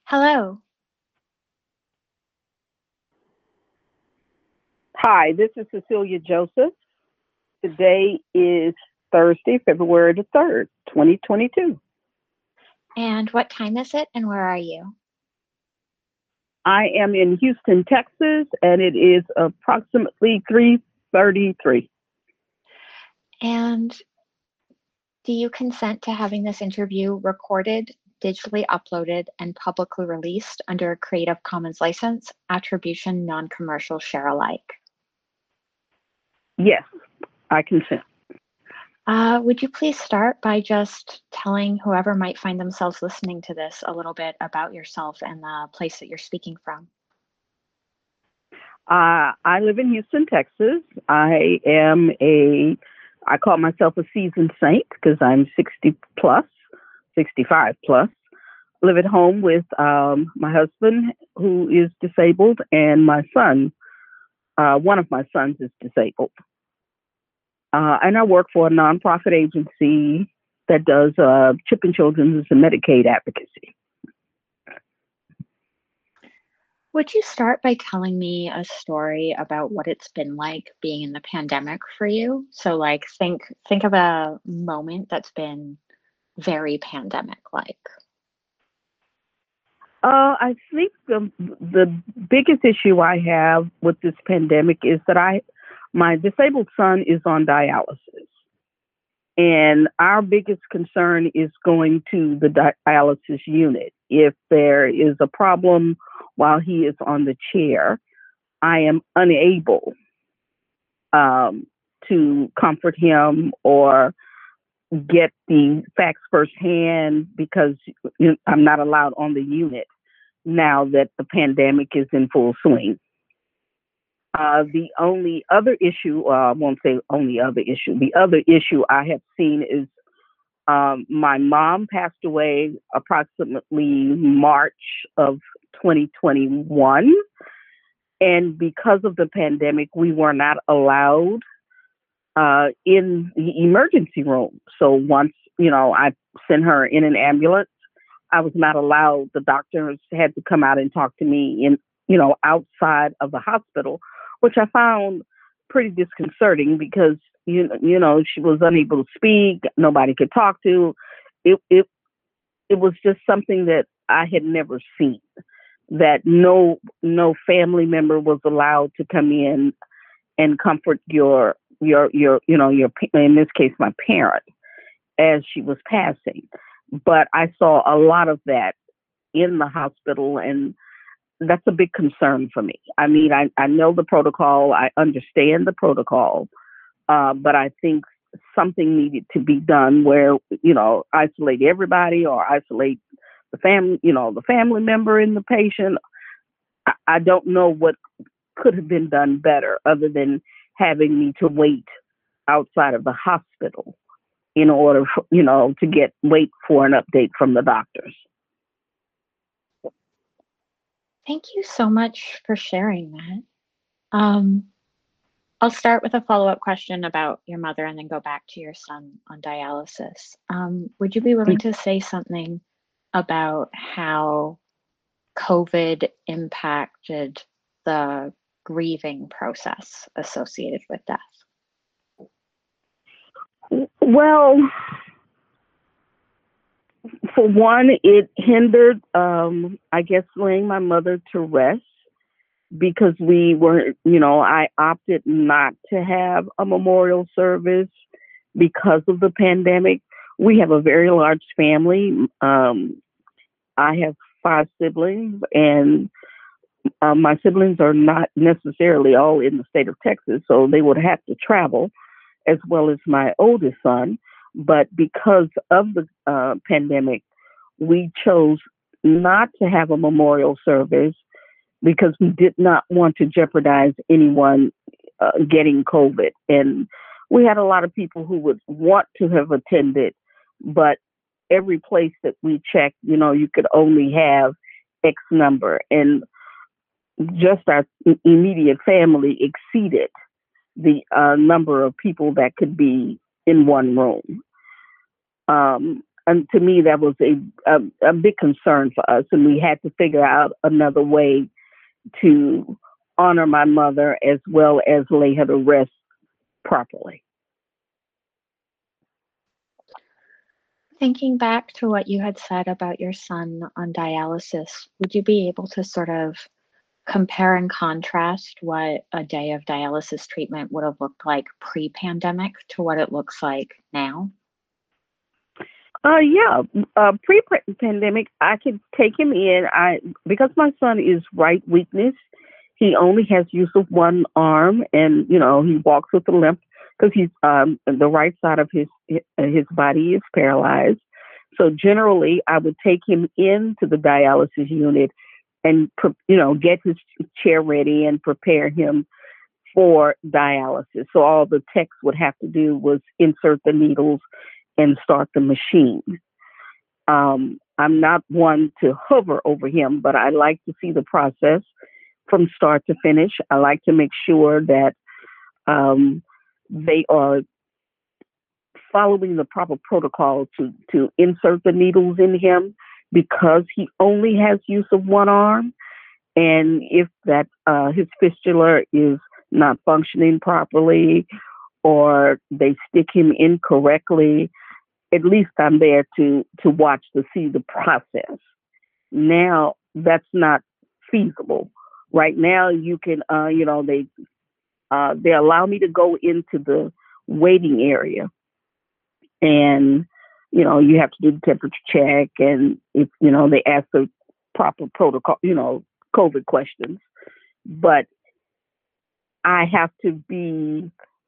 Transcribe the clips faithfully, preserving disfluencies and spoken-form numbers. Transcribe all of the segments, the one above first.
Hello. Hi, this is Cecilia Joseph. Today is Thursday, February the third, twenty twenty-two. And what time is it and where are you? I am in Houston, Texas, and it is approximately three thirty-three. And do you consent to having this interview recorded, digitally uploaded, and publicly released under a Creative Commons license, attribution, non-commercial, share alike? Yes, I consent. Uh, would you please start by just telling whoever might find themselves listening to this a little bit about yourself and the place that you're speaking from? Uh, I live in Houston, Texas. I am a, I call myself a seasoned saint because I'm sixty plus, sixty-five plus. Live at home with um, my husband who is disabled and my son. Uh, one of my sons is disabled. Uh, and I work for a nonprofit agency that does uh, Chip Children's and Medicaid advocacy. Would you start by telling me a story about what it's been like being in the pandemic for you? So like think think of a moment that's been very pandemic like. Uh, I think the the biggest issue I have with this pandemic is that I my disabled son is on dialysis, and our biggest concern is going to the dialysis unit. If there is a problem while he is on the chair, I am unable um, to comfort him or get the facts firsthand because you know, I'm not allowed on the unit now that the pandemic is in full swing. Uh, the only other issue, uh, I won't say only other issue, the other issue I have seen is um, my mom passed away approximately March of twenty twenty-one. And because of the pandemic, we were not allowed uh, in the emergency room. So once, you know, I sent her in an ambulance, I was not allowed. The doctors had to come out and talk to me in, you know, outside of the hospital, which I found pretty disconcerting because, you know, you know, she was unable to speak. Nobody could talk to. It, it, it was just something that I had never seen, that no, no family member was allowed to come in and comfort your, your, your, you know, your, in this case, my parent as she was passing. But I saw a lot of that in the hospital, and that's a big concern for me. I mean, I, I know the protocol, I understand the protocol, uh, but I think something needed to be done where, you know, isolate everybody or isolate the family, you know, the family member and the patient. I, I don't know what could have been done better other than having me to wait outside of the hospital in order, for, you know, to get wait for an update from the doctors. Thank you so much for sharing that. Um, I'll start with a follow-up question about your mother and then go back to your son on dialysis. Um, would you be willing to say something about how COVID impacted the grieving process associated with death? Well, for one, it hindered, um, I guess, laying my mother to rest because we were, you know, I opted not to have a memorial service because of the pandemic. We have a very large family. Um, I have five siblings, and uh, my siblings are not necessarily all in the state of Texas, so they would have to travel, as well as my oldest son. But because of the uh, pandemic, we chose not to have a memorial service because we did not want to jeopardize anyone uh, getting COVID. And we had a lot of people who would want to have attended, but every place that we checked, you know, you could only have X number. And just our immediate family exceeded the uh, number of people that could be in one room. Um, and to me, that was a, a a big concern for us, and we had to figure out another way to honor my mother as well as lay her to rest properly. Thinking back to what you had said about your son on dialysis, would you be able to sort of compare and contrast what a day of dialysis treatment would have looked like pre-pandemic to what it looks like now? Uh, yeah, uh, pre-pandemic, I could take him in. I because my son is right weakness. He only has use of one arm, and you know he walks with a limp because he's um the right side of his his body is paralyzed. So generally, I would take him into the dialysis unit and you know get his chair ready and prepare him for dialysis. So all the techs would have to do was insert the needles and start the machine. Um, I'm not one to hover over him, but I like to see the process from start to finish. I like to make sure that um, they are following the proper protocol to, to insert the needles in him because he only has use of one arm. And if that uh, his fistula is not functioning properly or they stick him incorrectly, at least I'm there to to watch to see the process. Now that's not feasible. Right now you can uh, you know they uh, they allow me to go into the waiting area, and you know you have to do the temperature check, and if you know they ask the proper protocol, you know COVID questions, but I have to be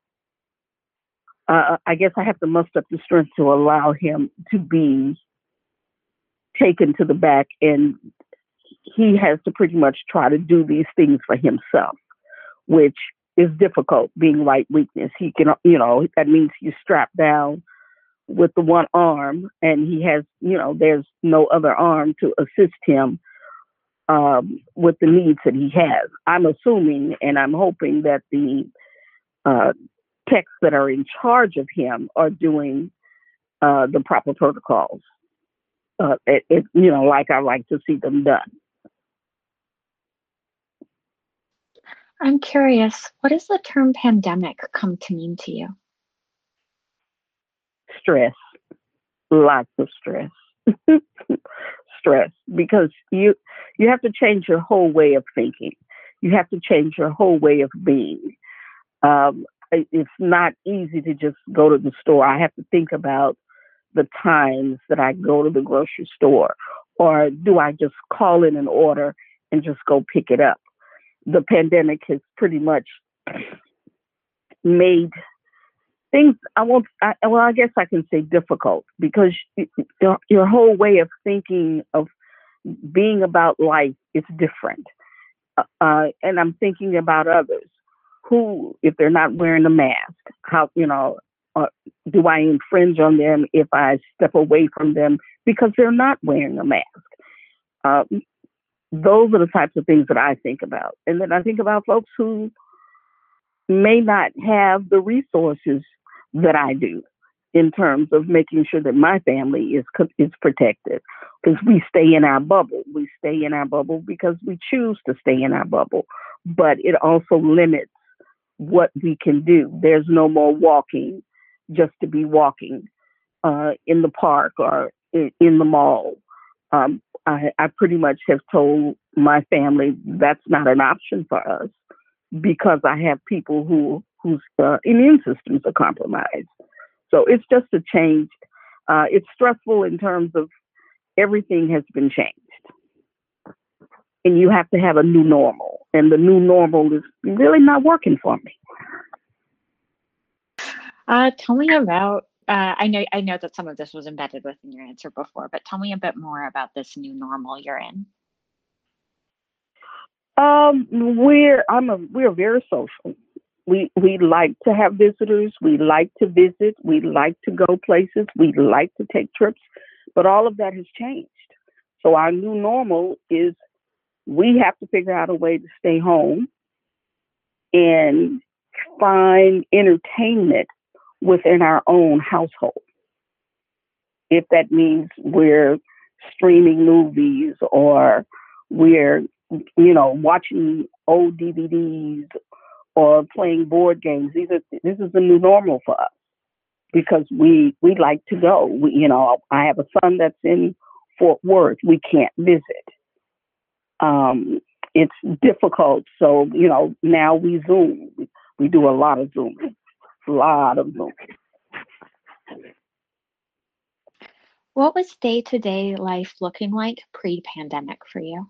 uh, I guess I have to muster up the strength to allow him to be taken to the back, and he has to pretty much try to do these things for himself, which is difficult being right weakness. He can, you know, that means he's strapped down with the one arm and he has, you know, there's no other arm to assist him um, with the needs that he has. I'm assuming and I'm hoping that the uh, techs that are in charge of him are doing uh, the proper protocols. Uh, it, it, you know, like I like to see them done. I'm curious, what does the term pandemic come to mean to you? Stress, lots of stress. Stress, because you you have to change your whole way of thinking. You have to change your whole way of being. Um, it, it's not easy to just go to the store. I have to think about the times that I go to the grocery store, or do I just call in an order and just go pick it up? The pandemic has pretty much made things, I won't, I, well, I guess I can say difficult because your, your whole way of thinking of being about life is different. Uh, and I'm thinking about others who, if they're not wearing a mask, how, you know, uh, do I infringe on them if I step away from them because they're not wearing a mask? Uh, those are the types of things that I think about. And then I think about folks who may not have the resources that I do in terms of making sure that my family is is protected, because we stay in our bubble. We stay in our bubble because we choose to stay in our bubble, but it also limits what we can do. There's no more walking just to be walking uh, in the park or in, in the mall. Um, I, I pretty much have told my family that's not an option for us because I have people who whose uh, immune systems are compromised. So it's just a change. Uh, it's stressful in terms of everything has been changed. And you have to have a new normal. And the new normal is really not working for me. Uh, tell me about, uh, I know I know that some of this was embedded within your answer before, but tell me a bit more about this new normal you're in. Um, we're I'm a we're very social. We we like to have visitors. We like to visit. We like to go places. We like to take trips. But all of that has changed. So our new normal is we have to figure out a way to stay home and find entertainment within our own household. if that means we're streaming movies or we're, you know, watching old D V Ds or playing board games. These are this is the new normal for us because we we like to go. We, you know, I have a son that's in Fort Worth. We can't visit. Um, it's difficult. So, you know, now we Zoom. We, we do a lot of Zoom, a lot of Zoom. What was day-to-day life looking like pre-pandemic for you?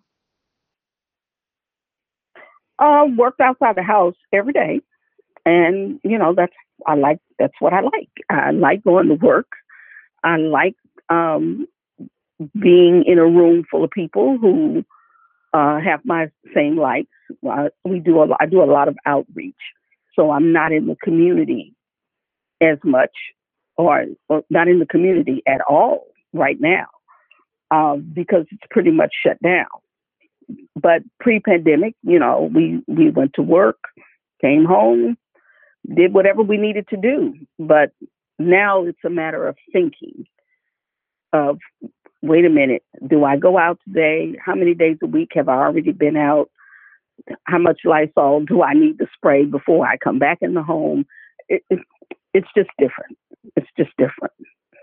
Uh, worked outside the house every day, and you know that's I like that's what I like. I like going to work. I like um, being in a room full of people who uh, have my same likes. Uh, we do a I do a lot of outreach, so I'm not in the community as much, or, or not in the community at all right now, um, because it's pretty much shut down. But pre-pandemic, you know, we we went to work, came home, did whatever we needed to do. But now it's a matter of thinking of, wait a minute, do I go out today? How many days a week have I already been out? How much Lysol do I need to spray before I come back in the home? It, it, it's just different. It's just different.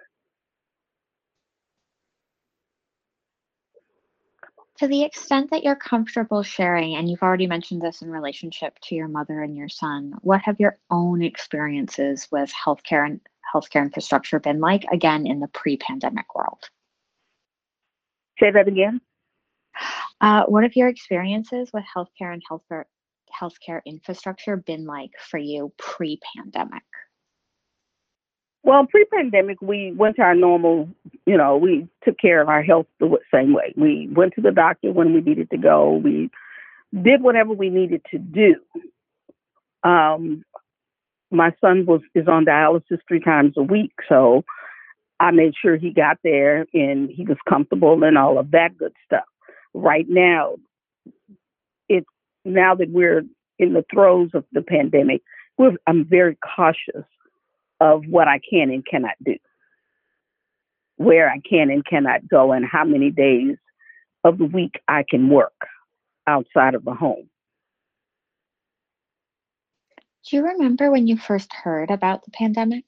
To the extent that you're comfortable sharing, and you've already mentioned this in relationship to your mother and your son, what have your own experiences with healthcare and healthcare infrastructure been like, again, in the pre-pandemic world? Say that again. Uh, what have your experiences with healthcare and healthcare healthcare infrastructure been like for you pre-pandemic? Well, pre-pandemic, we went to our normal, you know, we took care of our health the same way. We went to the doctor when we needed to go. We did whatever we needed to do. Um, my son was is on dialysis three times a week, so I made sure he got there and he was comfortable and all of that good stuff. Right now, it's now that we're in the throes of the pandemic, we're, I'm very cautious of what I can and cannot do, where I can and cannot go, and how many days of the week I can work outside of the home. Do you remember when you first heard about the pandemic?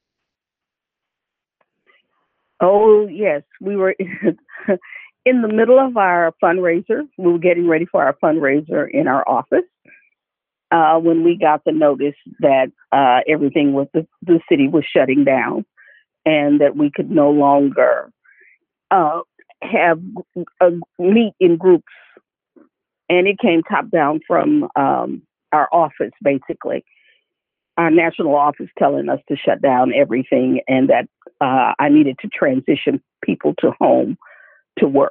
Oh, yes. We were in the middle of our fundraiser. We were getting ready for our fundraiser in our office uh, when we got the notice that uh, everything was, the, the city was shutting down and that we could no longer uh, have a meet in groups. And it came top down from um, our office, basically, our national office, telling us to shut down everything and that uh, I needed to transition people to home to work.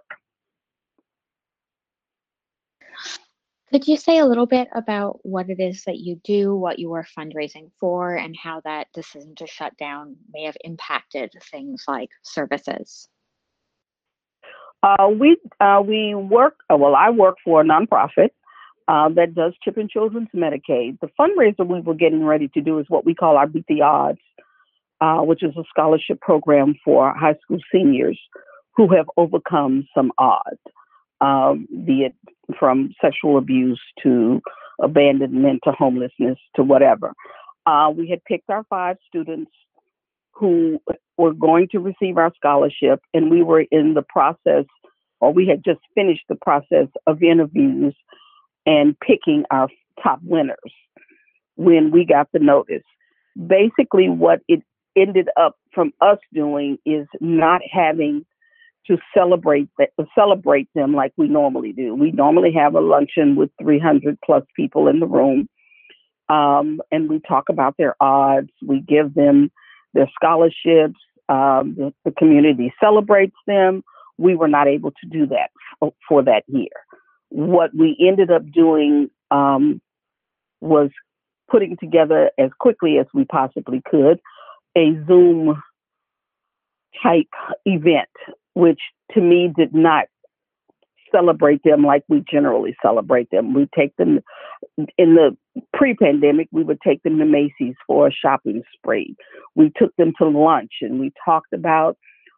Could you say a little bit about what it is that you do, what you are fundraising for, and how that decision to shut down may have impacted things like services? Uh, we uh, we work. Uh, well, I work for a nonprofit uh, that does Chip and Children's Medicaid. The fundraiser we were getting ready to do is what we call our Beat the Odds, uh, which is a scholarship program for high school seniors who have overcome some odds, um, be it from sexual abuse to abandonment to homelessness to whatever. Uh, we had picked our five students who were going to receive our scholarship, and we were in the process, or we had just finished the process of interviews and picking our top winners when we got the notice. Basically, what it ended up from us doing is not having to celebrate that, celebrate them like we normally do. We normally have a luncheon with three hundred plus people in the room, um, and we talk about their odds. We give them their scholarships. Um, the, the community celebrates them. We were not able to do that for, for that year. What we ended up doing um, was putting together as quickly as we possibly could a Zoom type event, which to me did not celebrate them like we generally celebrate them. We take them in the pre-pandemic, we would take them to Macy's for a shopping spree. We took them to lunch and we talked about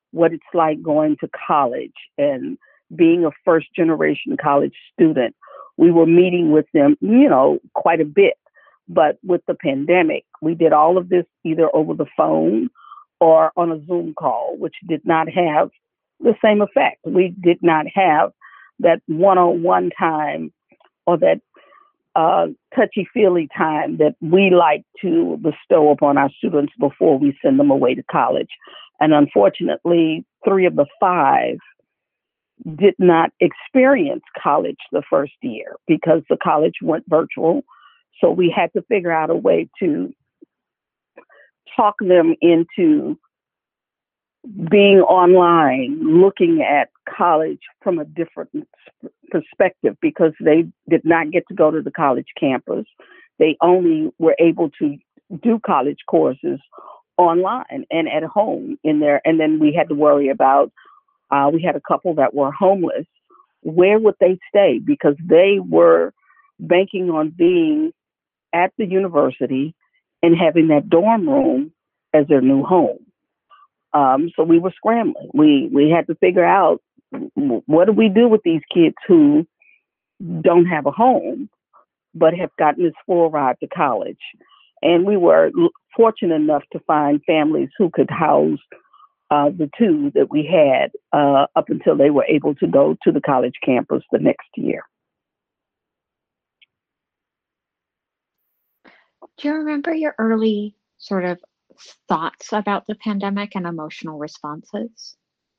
what it's like going to college and being a first generation college student. We were meeting with them, you know, quite a bit. But with the pandemic, we did all of this either over the phone or on a Zoom call, which did not have the same effect. We did not have that one-on-one time or that uh, touchy-feely time that we like to bestow upon our students before we send them away to college. And unfortunately, three of the five did not experience college the first year because the college went virtual. So we had to figure out a way to talk them into being online, looking at college from a different perspective because they did not get to go to the college campus. They only were able to do college courses online and at home in there. And then we had to worry about, uh, we had a couple that were homeless. Where would they stay? Because they were banking on being at the university and having that dorm room as their new home. Um, so we were scrambling. We we had to figure out, what do we do with these kids who don't have a home but have gotten this full ride to college? And we were fortunate enough to find families who could house uh, the two that we had uh, up until they were able to go to the college campus the next year. Do you remember your early sort of thoughts about the pandemic and emotional responses?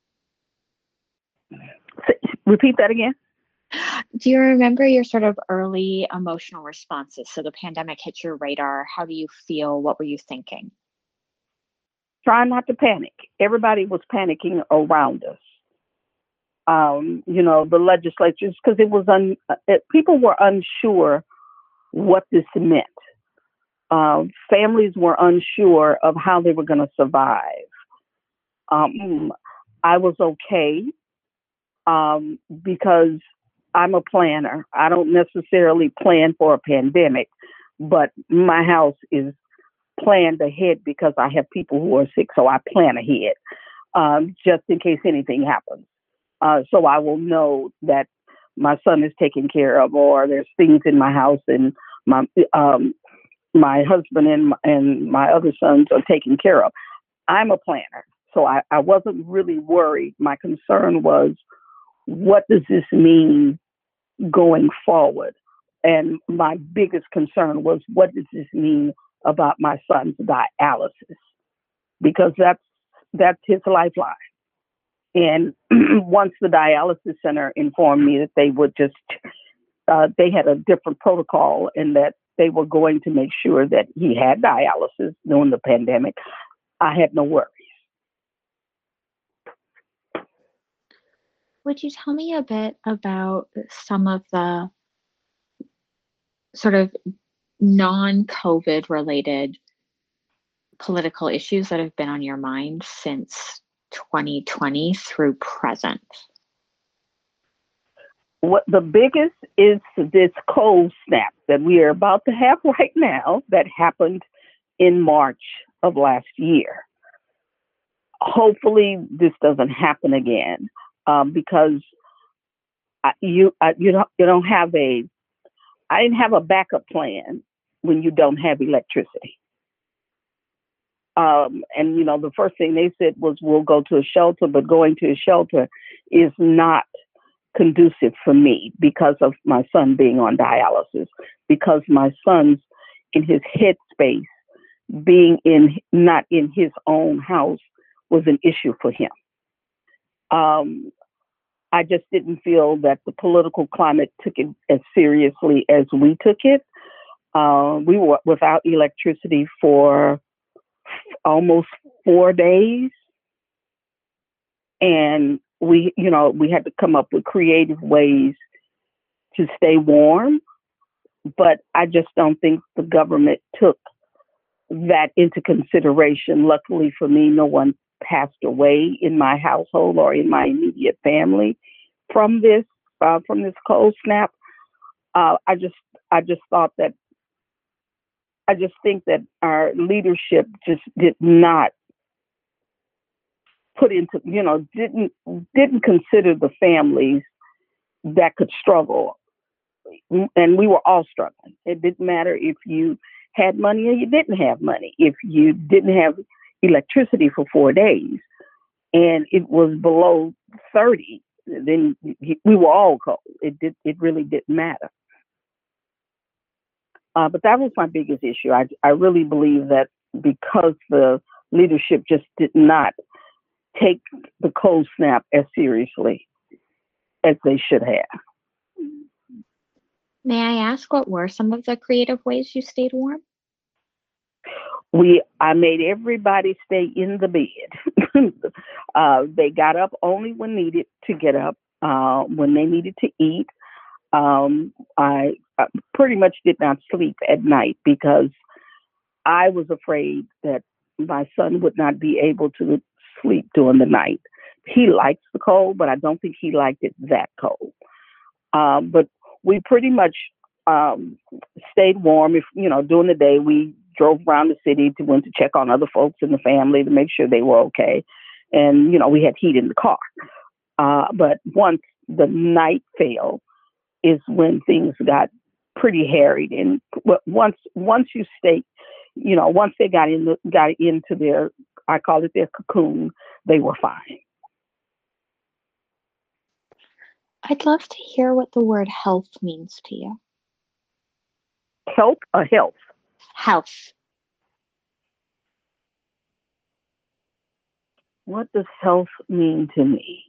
Repeat that again. Do you remember your sort of early emotional responses? So the pandemic hit your radar. How do you feel? What were you thinking? Trying not to panic. Everybody was panicking around us. Um, you know, the legislatures, because it was un, it, people were unsure what this meant. Um, families were unsure of how they were going to survive. Um, I was okay um, because I'm a planner. I don't necessarily plan for a pandemic, but my house is planned ahead because I have people who are sick, so I plan ahead um, just in case anything happens. Uh, so I will know that my son is taken care of, or there's things in my house and my um, my husband and my, and my other sons are taken care of. I'm a planner, so I, I wasn't really worried. My concern was, what does this mean going forward? And my biggest concern was, what does this mean about my son's dialysis? Because that's that's his lifeline. And once the dialysis center informed me that they would just, uh, they had a different protocol and that they were going to make sure that he had dialysis during the pandemic, I had no worries. Would you tell me a bit about some of the sort of non-COVID related political issues that have been on your mind since twenty twenty through present? What the biggest is this cold snap that we are about to have right now that happened in March of last year. Hopefully this doesn't happen again um, because I, you I, you don't you don't have a I didn't have a backup plan when you don't have electricity. Um, and you know the first thing they said was, we'll go to a shelter, but going to a shelter is not conducive for me because of my son being on dialysis, because my son's in his headspace, being in not in his own house was an issue for him. Um, I just didn't feel that the political climate took it as seriously as we took it. Uh, we were without electricity for almost four days. And we, you know, we had to come up with creative ways to stay warm. But I just don't think the government took that into consideration. Luckily for me, no one passed away in my household or in my immediate family from this, uh, from this cold snap. Uh, I just, I just thought that, I just think that our leadership just did not put into, you know, didn't didn't consider the families that could struggle. And we were all struggling. It didn't matter if you had money or you didn't have money. If you didn't have electricity for four days and it was below thirty, then we were all cold. It did. It really didn't matter. Uh, but that was my biggest issue. I, I really believe that because the leadership just did not take the cold snap as seriously as they should have. May I ask what were some of the creative ways you stayed warm? We, I made everybody stay in the bed. uh, they got up only when needed to get up, uh, when they needed to eat. Um, I, I pretty much did not sleep at night because I was afraid that my son would not be able to sleep during the night. He likes the cold, but I don't think he liked it that cold. Um, but we pretty much um, stayed warm. If you know, during the day, we drove around the city to went to check on other folks in the family to make sure they were okay, and you know, we had heat in the car. Uh, but once the night fell, is when things got pretty harried. And once once you stay, you know, once they got in the, got into their, I call it their cocoon, they were fine. I'd love to hear what the word health means to you. Health or health? Health. What does health mean to me?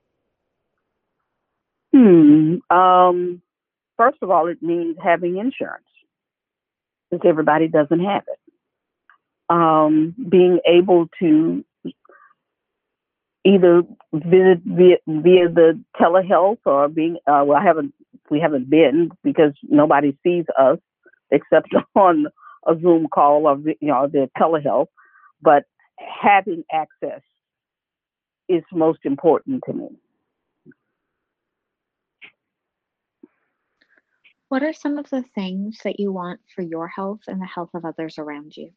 Hmm. Um, first of all, it means having insurance, because everybody doesn't have it. Um, being able to either visit via, via the telehealth or being, uh, well, I haven't, we haven't been because nobody sees us except on a Zoom call or, you know, the telehealth, but having access is most important to me. What are some of the things that you want for your health and the health of others around you?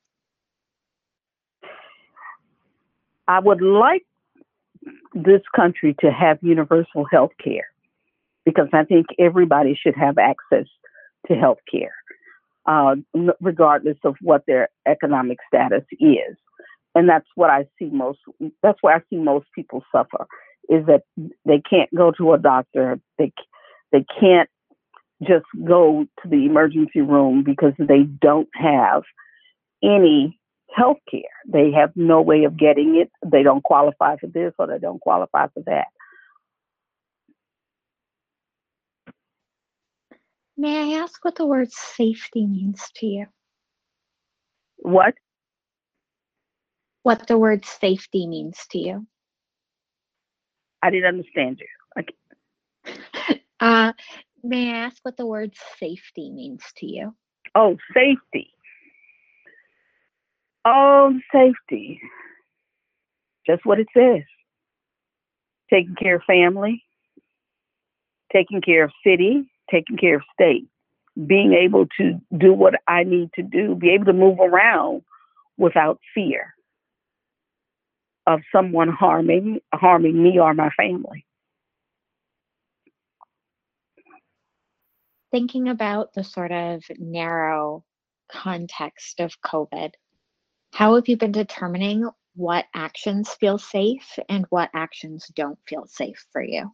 I would like this country to have universal health care because I think everybody should have access to health care, uh, regardless of what their economic status is. And that's what I see most, that's where I see most people suffer, is that they can't go to a doctor. They, they can't just go to the emergency room because they don't have any health care. They have no way of getting it. They don't qualify for this or they don't qualify for that. May I ask what the word safety means to you? What? What the word safety means to you? I didn't understand you. Okay. uh, may I ask what the word safety means to you? Oh, safety. Oh, safety. Just what it says. Taking care of family, taking care of city, taking care of state, being able to do what I need to do, be able to move around without fear of someone harming harming me or my family. Thinking about the sort of narrow context of COVID, how have you been determining what actions feel safe and what actions don't feel safe for you?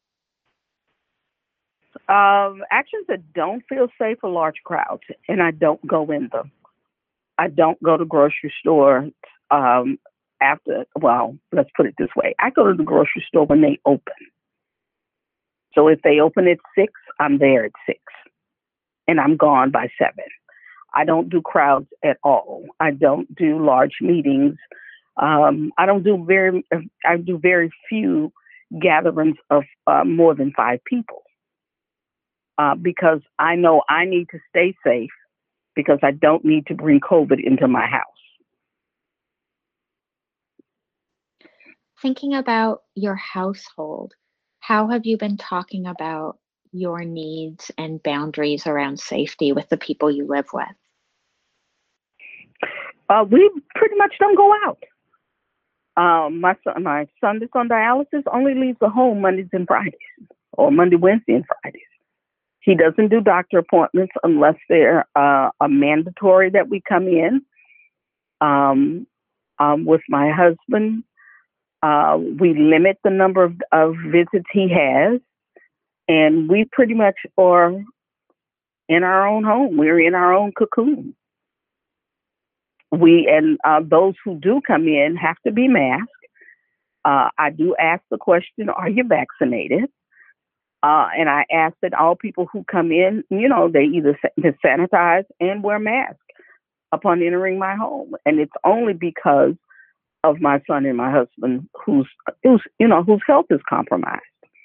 Um, actions that don't feel safe are large crowds, and I don't go in them. I don't go to grocery store um, after, well, let's put it this way. I go to the grocery store when they open. So if they open at six, I'm there at six, and I'm gone by seven. I don't do crowds at all. I don't do large meetings. Um, I don't do very, I do very few gatherings of uh, more than five people. Uh, because I know I need to stay safe because I don't need to bring COVID into my house. Thinking about your household, how have you been talking about your needs and boundaries around safety with the people you live with? Uh, we pretty much don't go out. Um, my son, my son that's on dialysis only leaves the home Mondays and Fridays, or Monday, Wednesday, and Fridays. He doesn't do doctor appointments unless they're uh, a mandatory that we come in. Um, um, with my husband, uh, we limit the number of, of visits he has, and we pretty much are in our own home. We're in our own cocoon. We and uh, those who do come in have to be masked. Uh, I do ask the question, "Are you vaccinated?" Uh, and I ask that all people who come in, you know, they either sa- sanitize and wear masks upon entering my home. And it's only because of my son and my husband, whose, whose, you know, whose health is compromised.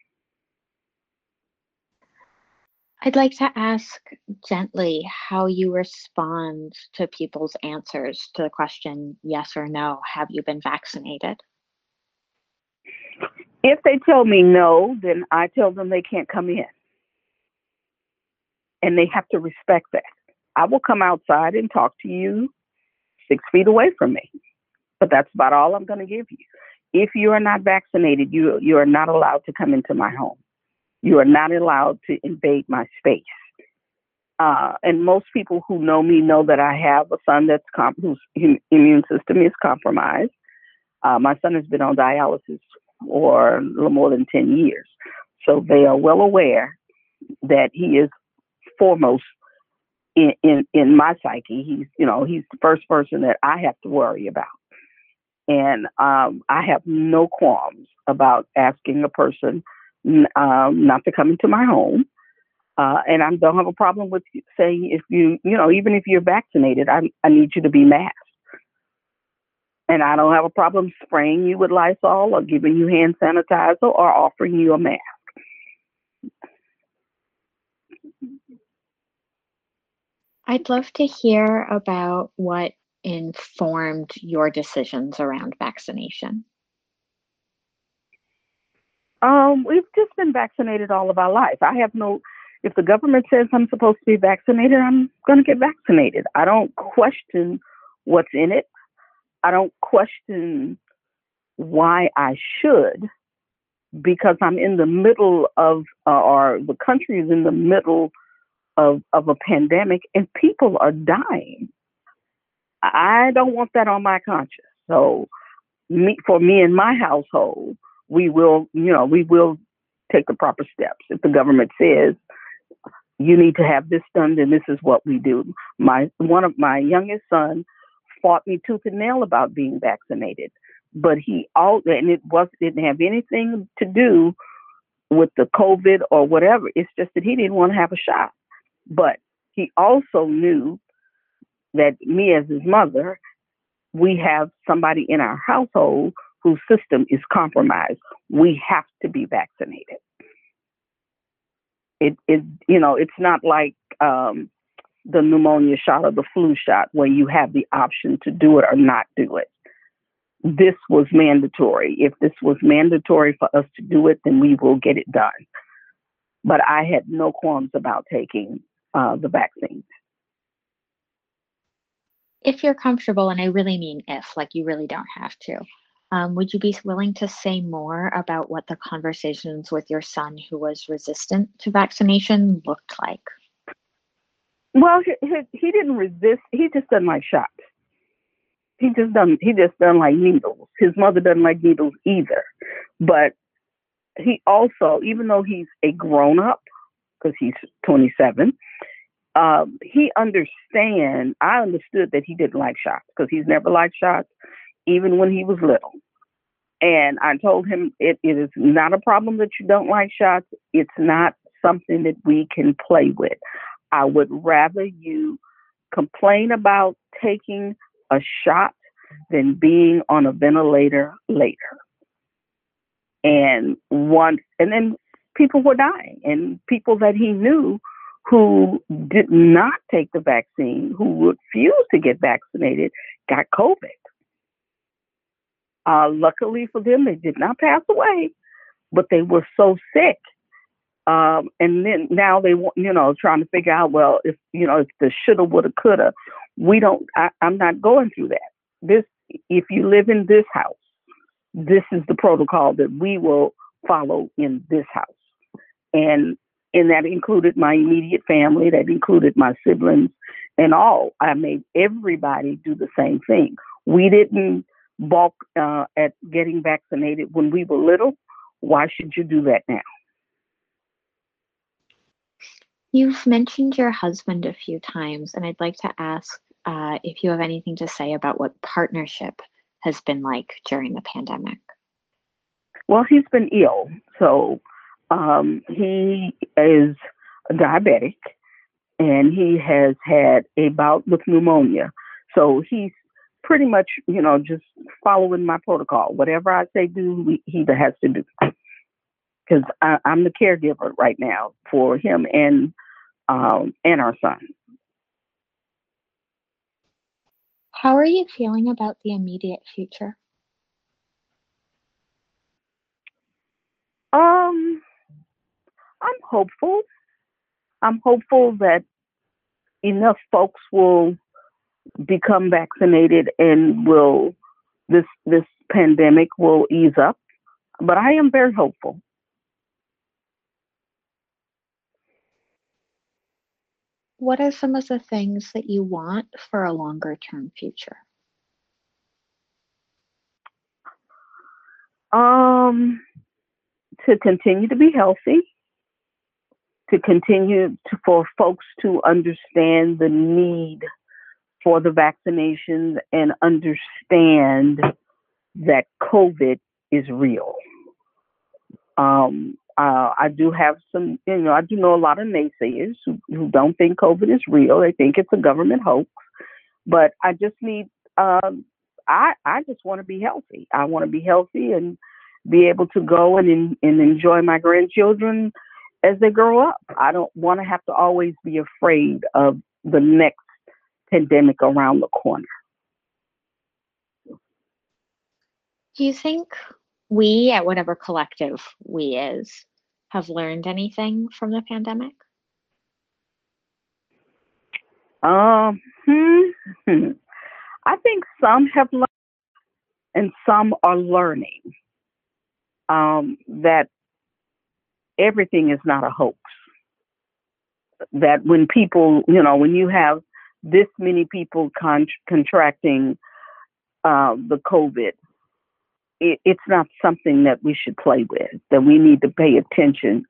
I'd like to ask gently how you respond to people's answers to the question, yes or no, have you been vaccinated? If they tell me no, then I tell them they can't come in, and they have to respect that. I will come outside and talk to you six feet away from me, but that's about all I'm going to give you. If you are not vaccinated, you you are not allowed to come into my home. You are not allowed to invade my space. Uh, and most people who know me know that I have a son that's comp- whose immune system is compromised. Uh, my son has been on dialysis for a little more than ten years. So they are well aware that he is foremost in, in, in my psyche. He's, you know, he's the first person that I have to worry about. And um, I have no qualms about asking a person um, not to come into my home. Uh, and I don't have a problem with saying, if you, you know, even if you're vaccinated, I, I need you to be masked. And I don't have a problem spraying you with Lysol or giving you hand sanitizer or offering you a mask. I'd love to hear about what informed your decisions around vaccination. Um, we've just been vaccinated all of our life. I have no, if the government says I'm supposed to be vaccinated, I'm going to get vaccinated. I don't question what's in it. I don't question why I should, because I'm in the middle of, uh, or the country is in the middle of, of a pandemic and people are dying. I don't want that on my conscience. So me, for me and my household, we will, you know, we will take the proper steps. If the government says you need to have this done, then this is what we do. My one of my youngest son fought me tooth and nail about being vaccinated, but he all and it was didn't have anything to do with the COVID or whatever. It's just that he didn't want to have a shot. But he also knew that me as his mother, we have somebody in our household whose system is compromised. We have to be vaccinated. It is, you know, it's not like um, the pneumonia shot or the flu shot where you have the option to do it or not do it. This was mandatory. If this was mandatory for us to do it, then we will get it done. But I had no qualms about taking uh, the vaccine. If you're comfortable, and I really mean if, like you really don't have to, um, would you be willing to say more about what the conversations with your son who was resistant to vaccination looked like? Well, he, he, he didn't resist. He just doesn't like shots. He just doesn't. He just doesn't like needles. His mother doesn't like needles either. But he also, even though he's a grown up, because he's twenty-seven, um, he understands. I understood that he didn't like shots because he's never liked shots, even when he was little. And I told him it, it is not a problem that you don't like shots. It's not something that we can play with. I would rather you complain about taking a shot than being on a ventilator later. And once, and then people were dying, and people that he knew who did not take the vaccine, who refused to get vaccinated, got COVID. Uh, luckily for them, they did not pass away, but they were so sick. Um, and then now they want, you know, trying to figure out, well, if, you know, if the shoulda, woulda, coulda, we don't, I, I'm not going through that. This, if you live in this house, this is the protocol that we will follow in this house. And and that included my immediate family, that included my siblings and all. I made everybody do the same thing. We didn't balk uh, at getting vaccinated when we were little. Why should you do that now? You've mentioned your husband a few times, and I'd like to ask uh, if you have anything to say about what partnership has been like during the pandemic. Well, he's been ill. So um, he is diabetic and he has had a bout with pneumonia. So he's pretty much, you know, just following my protocol. Whatever I say do, he has to do. Because I'm the caregiver right now for him and um, and our son. How are you feeling about the immediate future? Um, I'm hopeful. I'm hopeful that enough folks will become vaccinated and will this this pandemic will ease up. But I am very hopeful. What are some of the things that you want for a longer term future? Um, to continue to be healthy, to continue to, for folks to understand the need for the vaccinations and understand that COVID is real. Um, uh, I do have some, you know, I do know a lot of naysayers who, who don't think COVID is real. They think it's a government hoax. But I just need, um, I I just want to be healthy. I want to be healthy and be able to go and and enjoy my grandchildren as they grow up. I don't want to have to always be afraid of the next pandemic around the corner. Do you think we, at whatever collective we is, have learned anything from the pandemic? Um, hmm, hmm. I think some have learned and some are learning um, that everything is not a hoax. That when people, you know, when you have this many people con- contracting uh, the COVID, it, it's not something that we should play with, that we need to pay attention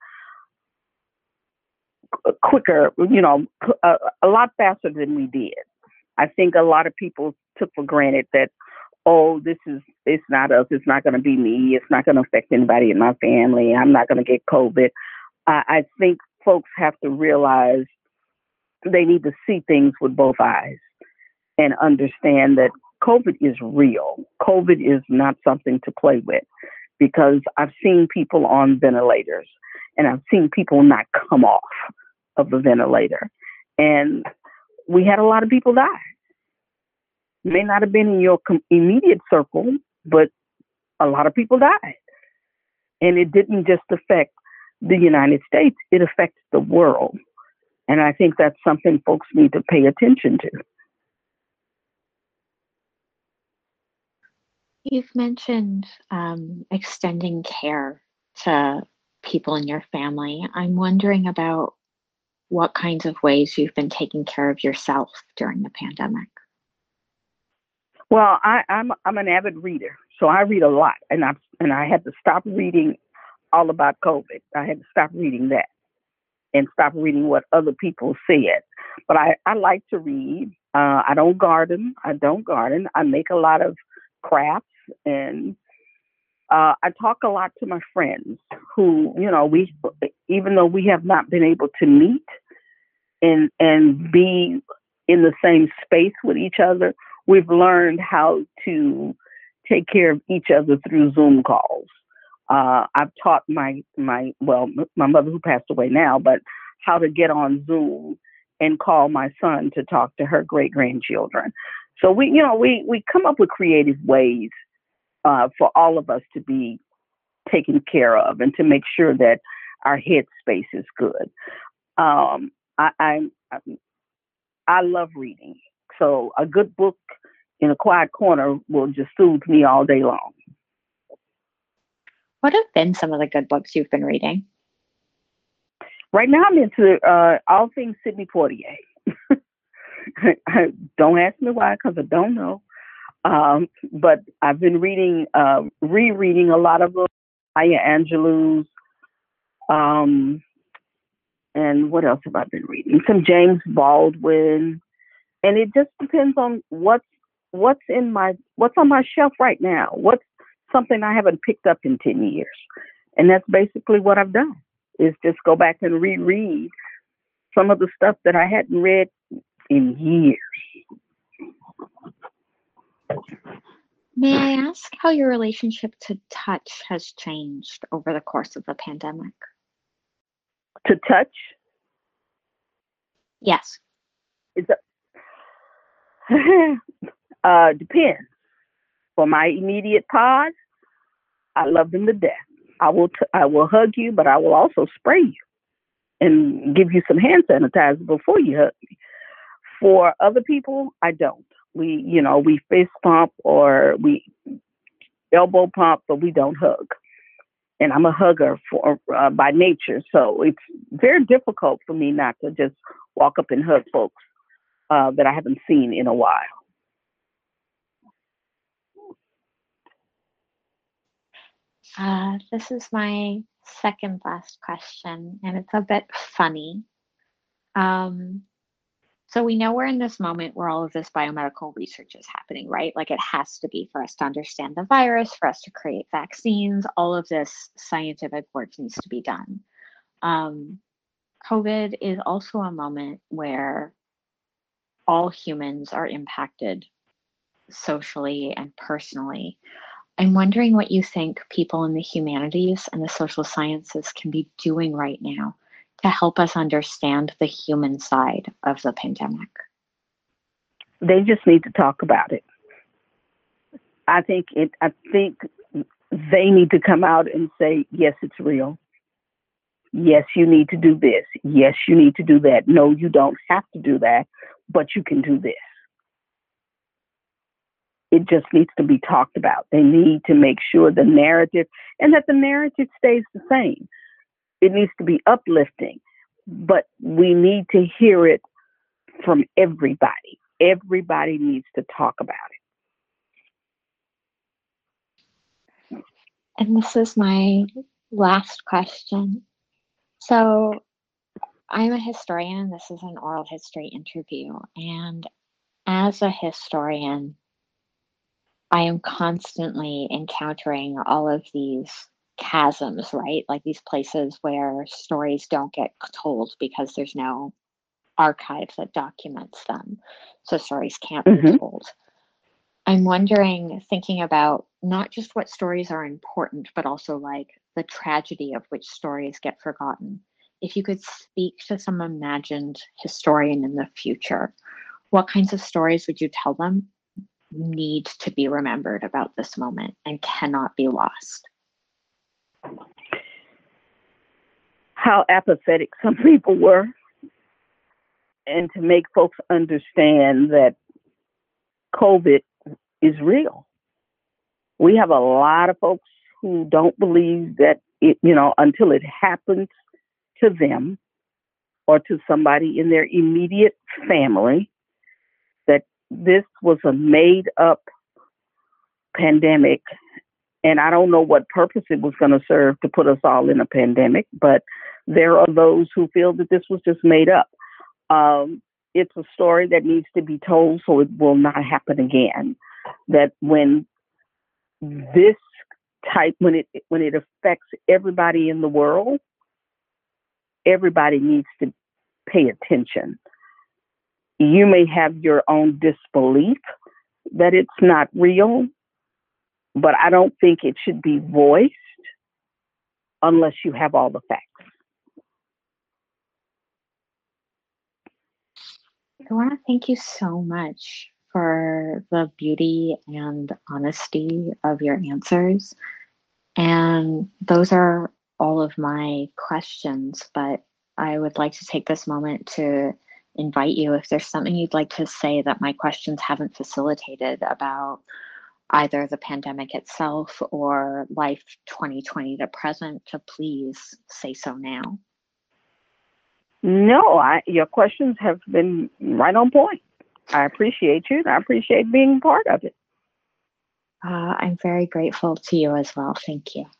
quicker, you know, a, a lot faster than we did. I think a lot of people took for granted that, oh, this is, it's not us, it's not going to be me, it's not going to affect anybody in my family, I'm not going to get COVID. I, I think folks have to realize they need to see things with both eyes and understand that COVID is real. COVID is not something to play with, because I've seen people on ventilators and I've seen people not come off of the ventilator. And we had a lot of people die. May not have been in your com- immediate circle, but a lot of people died. And it didn't just affect the United States, it affects the world. And I think that's something folks need to pay attention to. You've mentioned um, extending care to people in your family. I'm wondering about what kinds of ways you've been taking care of yourself during the pandemic. Well, I, I'm I'm an avid reader, so I read a lot, and I and I had to stop reading all about COVID. I had to stop reading that and stop reading what other people said. But I, I like to read. Uh, I don't garden. I don't garden. I make a lot of crafts, and uh, I talk a lot to my friends who, you know, we, even though we have not been able to meet and and be in the same space with each other, we've learned how to take care of each other through Zoom calls. Uh, I've taught my my well my mother, who passed away now, but how to get on Zoom and call my son to talk to her great grandchildren. So we you know we we come up with creative ways uh, for all of us to be taken care of and to make sure that our headspace is good. Um, I, I I love reading, so a good book in a quiet corner will just soothe me all day long. What have been some of the good books you've been reading? Right now, I'm into uh, all things Sidney Poitier. Don't ask me why, because I don't know. Um, but I've been reading, uh, rereading a lot of books, Maya Angelou's, um, and what else have I been reading? Some James Baldwin, and it just depends on what's what's in my what's on my shelf right now. What's something I haven't picked up in ten years, and that's basically what I've done. Is just go back and reread some of the stuff that I hadn't read in years. May I ask how your relationship to touch has changed over the course of the pandemic? To touch, Yes. it's a, uh, depends. For my immediate pod, I love them to death. I will t- I will hug you, but I will also spray you and give you some hand sanitizer before you hug me. For other people, I don't. We, you know, we fist pump or we elbow pump, but we don't hug. And I'm a hugger for uh, by nature, so it's very difficult for me not to just walk up and hug folks uh, that I haven't seen in a while. Uh, this is my second last question, and it's a bit funny. Um, so we know we're in this moment where all of this biomedical research is happening, right? Like it has to be for us to understand the virus, for us to create vaccines. All of this scientific work needs to be done. Um, COVID is also a moment where all humans are impacted socially and personally. I'm wondering what you think people in the humanities and the social sciences can be doing right now to help us understand the human side of the pandemic. They just need to talk about it. I think it. I think they need to come out and say, yes, it's real. Yes, you need to do this. Yes, you need to do that. No, you don't have to do that, but you can do this. It just needs to be talked about. They need to make sure the narrative, and that the narrative stays the same. It needs to be uplifting, but we need to hear it from everybody. Everybody needs to talk about it. And this is my last question. So, I'm a historian, and this is an oral history interview. And as a historian, I am constantly encountering all of these chasms, right? Like these places where stories don't get told because there's no archive that documents them. So stories can't be Mm-hmm. told. I'm wondering, thinking about not just what stories are important, but also like the tragedy of which stories get forgotten. If you could speak to some imagined historian in the future, what kinds of stories would you tell them need to be remembered about this moment and cannot be lost? How apathetic some people were, and to make folks understand that COVID is real. We have a lot of folks who don't believe that it, you know, until it happens to them or to somebody in their immediate family, that this was a made up pandemic. And I don't know what purpose it was going to serve to put us all in a pandemic, but there are those who feel that this was just made up. Um, it's a story that needs to be told so it will not happen again. That when this type, when it when it affects everybody in the world, everybody needs to pay attention. You may have your own disbelief that it's not real, but I don't think it should be voiced unless you have all the facts. I want to thank you so much for the beauty and honesty of your answers. And those are all of my questions, but I would like to take this moment to invite you if there's something you'd like to say that my questions haven't facilitated about either the pandemic itself or life twenty twenty to present, to please say so now. No, I, your questions have been right on point. I appreciate you, and I appreciate being part of it. Uh, I'm very grateful to you as well. Thank you.